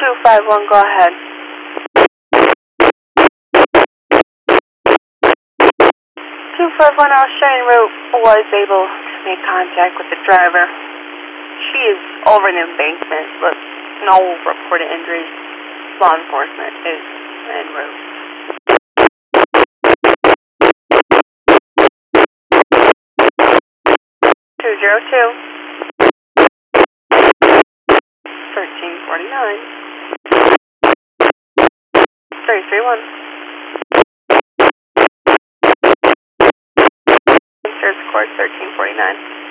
251, go ahead. 251, our sharing route was able to make contact with the driver. She is over an embankment with no reported injuries. Law enforcement is en route. 202. 1349. 331. Insurance Court 1349.